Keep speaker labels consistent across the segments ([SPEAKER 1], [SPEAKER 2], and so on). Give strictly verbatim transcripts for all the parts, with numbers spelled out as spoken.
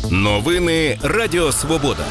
[SPEAKER 1] Новини Радіо Свобода.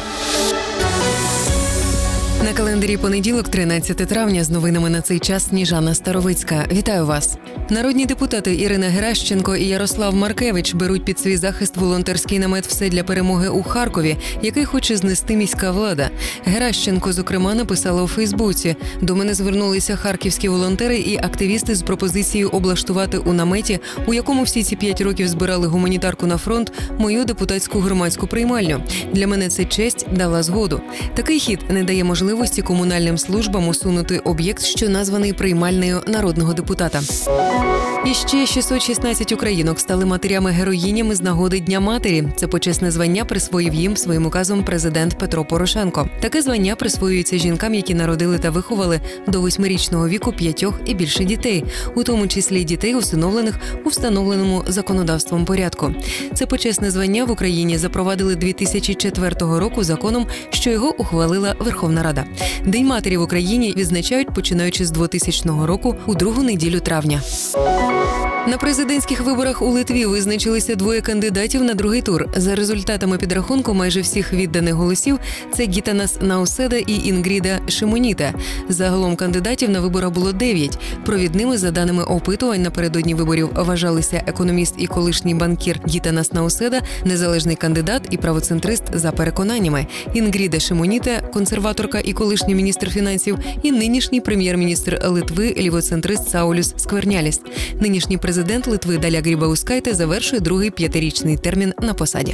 [SPEAKER 2] На календарі понеділок, тринадцяте травня, з новинами на цей час Сніжана Старовицька. Вітаю вас. Народні депутати Ірина Геращенко і Ярослав Маркевич беруть під свій захист волонтерський намет «Все для перемоги» у Харкові, який хоче знести міська влада. Геращенко, зокрема, написала у Фейсбуці: «До мене звернулися харківські волонтери і активісти з пропозицією облаштувати у наметі, у якому всі ці п'ять років збирали гуманітарку на фронт, мою депутатську громадську приймальню. Для мене це честь, дала згоду». Такий хід не дає можливості комунальним службам усунути об'єкт, що названий приймальнею народного депутата. І ще шістсот шістнадцять українок стали матерями-героїнями з нагоди Дня матері. Це почесне звання присвоїв їм своїм указом президент Петро Порошенко. Таке звання присвоюється жінкам, які народили та виховали до восьмирічного віку п'ятьох і більше дітей, у тому числі дітей, усиновлених у встановленому законодавством порядку. Це почесне звання в Україні запровадили дві тисячі четвертого року законом, що його ухвалила Верховна Рада. День матері в Україні відзначають починаючи з двотисячного року у другу неділю травня. На президентських виборах у Литві визначилися двоє кандидатів на другий тур. За результатами підрахунку майже всіх відданих голосів – це Гітанас Науседа і Інгріда Шимоніта. Загалом кандидатів на виборах було дев'ять. Провідними, за даними опитувань, напередодні виборів вважалися економіст і колишній банкір Гітанас Науседа, незалежний кандидат і правоцентрист за переконаннями, Інгріда Шимоніта, консерваторка і колишній міністр фінансів, і нинішній прем'єр-міністр Литви, лівоцентрист Саулюс Скверняліс. Нинішній президент Литви Даля Грібаускайте завершує другий п'ятирічний термін на посаді.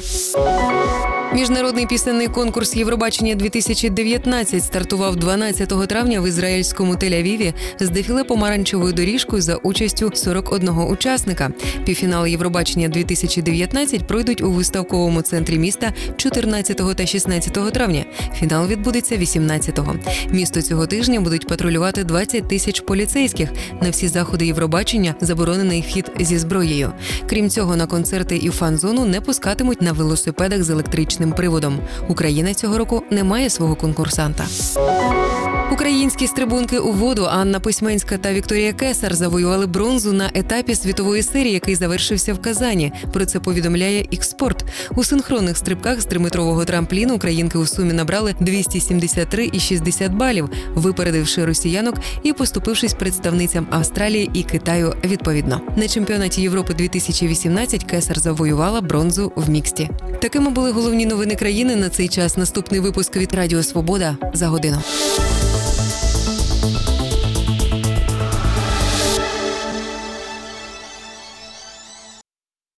[SPEAKER 2] Міжнародний пісенний конкурс «Євробачення-дві тисячі дев'ятнадцять» стартував дванадцятого травня в ізраїльському Тель-Авіві з дефіле помаранчевою доріжкою за участю сорок одного учасника. Півфінали «Євробачення-дві тисячі дев'ятнадцять» пройдуть у виставковому центрі міста чотирнадцятого та шістнадцятого травня. Фінал відбудеться вісімнадцятого. Місто цього тижня будуть патрулювати двадцять тисяч поліцейських. На всі заходи Євробачення заборонений вхід зі зброєю. Крім цього, на концерти і фан-зону не пускатимуть на велосипедах з електричним приводом. Україна цього року не має свого конкурсанта. Українські стрибунки у воду Анна Письменська та Вікторія Кесар завоювали бронзу на етапі світової серії, який завершився в Казані. Про це повідомляє «Ікспорт». У синхронних стрибках з триметрового трампліну українки у сумі набрали двісті сімдесят три і шістдесят балів, випередивши росіянок і поступившись представницям Австралії і Китаю відповідно. На чемпіонаті Європи дві тисячі вісімнадцять Кесар завоювала бронзу в міксті. Такими були головні новини країни на цей час. Наступний випуск від Радіо Свобода за годину.